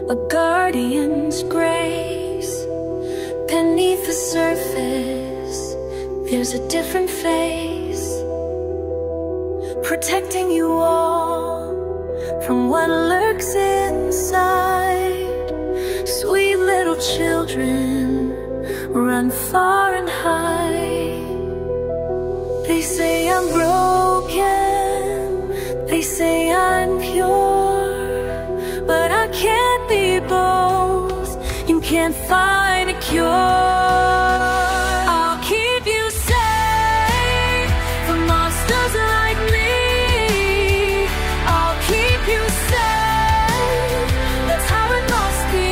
a guardian's grace. Beneath the surface, there's a different face, protecting you all from what lurks inside. Sweet little children run far and high. They say I'm broken, they say I'm pure, but I can't be both. You can't find a cure. I'll keep you safe from monsters like me. I'll keep you safe, that's how it must be.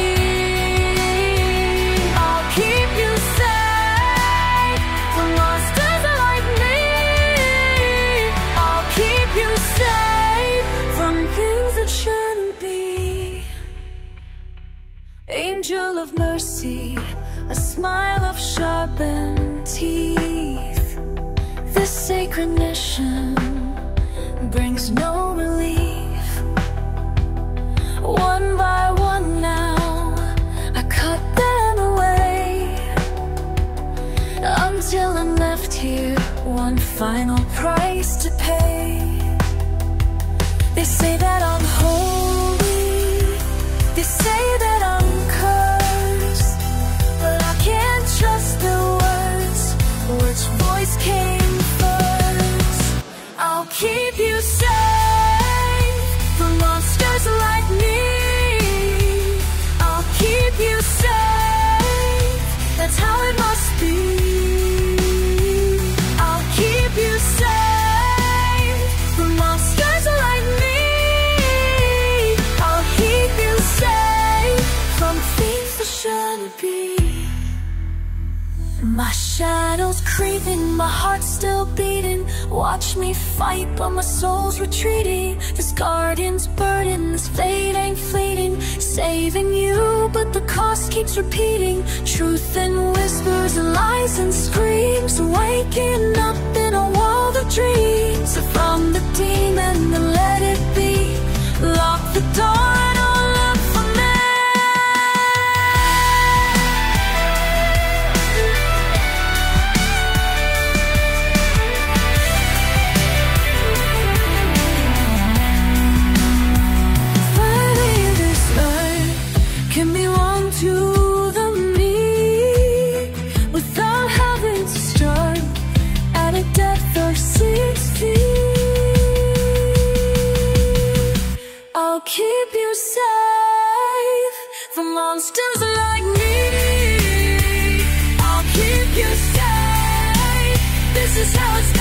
I'll keep you safe from monsters like me. I'll keep you safe from things that shouldn't be. Angel of mercy, a smile of sharpened teeth. This sacred mission brings no relief. One by one now, I cut them away, until I'm left here, one final price to pay. They say that I'm holy, they say that I'm cursed, but I can't trust the words. Which voice came first? I'll keep you safe from monsters like me. I'll keep you safe, that's how it must be. I'll keep you safe from monsters like me. I'll keep you safe from things that shouldn't be. My shadow's creeping, my heart's still beating. Watch me fight, but my soul's retreating. This guardian's burden, this fate ain't fleeting. Saving you, but the cost keeps repeating. Truth and whispers and lies and screams, waking up in a world of dreams. So from the demon, then let it be. Lock the door and all up for me. Can belong to the me without having to start at a depth of 6 feet. I'll keep you safe from monsters like me. I'll keep you safe, this is how it's